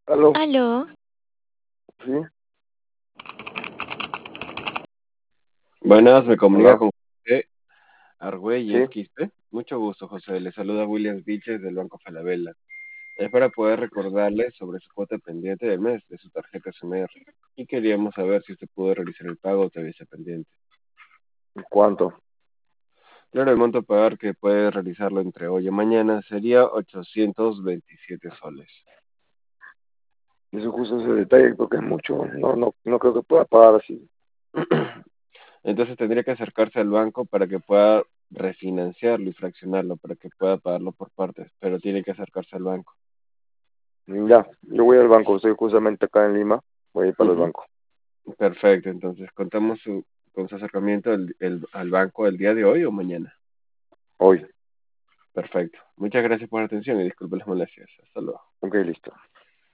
Aló, Aló, sí, Buenas, me comunica hola, con José Argüelles sí, Quispe. Mucho gusto, José. Le saluda Williams Vilches del Banco Falabella. Es para poder recordarle sobre su cuota pendiente del mes de su tarjeta SMR. Y queríamos saber si usted pudo realizar el pago o todavía está pendiente. ¿cuánto? Claro, el monto a pagar que puede realizarlo entre hoy y mañana sería 827 soles. Eso justo ese detalle porque es mucho, no creo que pueda pagar así. Entonces tendría que acercarse al banco para que pueda refinanciarlo y fraccionarlo, para que pueda pagarlo por partes, pero tiene que acercarse al banco. Ya, yo voy al banco, estoy justamente acá en Lima, voy a ir para el Ujú. banco, Perfecto, entonces contamos con su acercamiento al banco el día de hoy o mañana. hoy. Perfecto. Muchas gracias por la atención y disculpe las molestias. Hasta luego. Ok, listo.